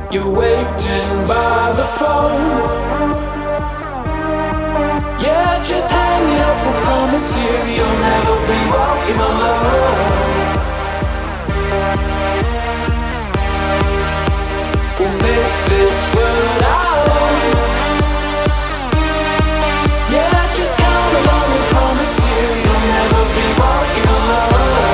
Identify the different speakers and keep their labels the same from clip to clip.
Speaker 1: You're waiting by the phone. Yeah, just hang it up, I promise you you'll never be walking alone. We'll make this world our own. Yeah, just count along, I promise you you'll never be walking alone.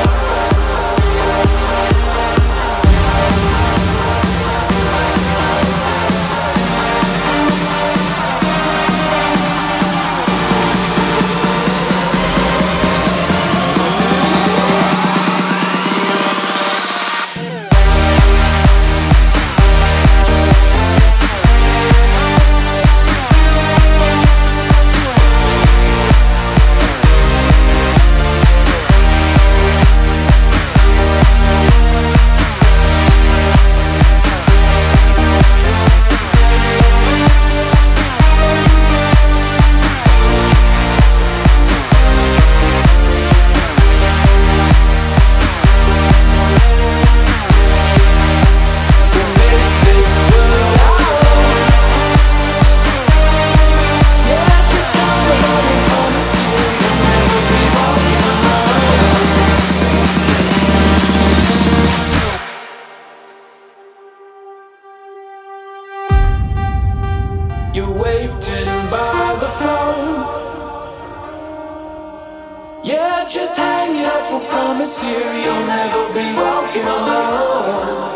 Speaker 1: You're waiting by the phone. Yeah, just hang it up, I promise you you'll never be walking alone.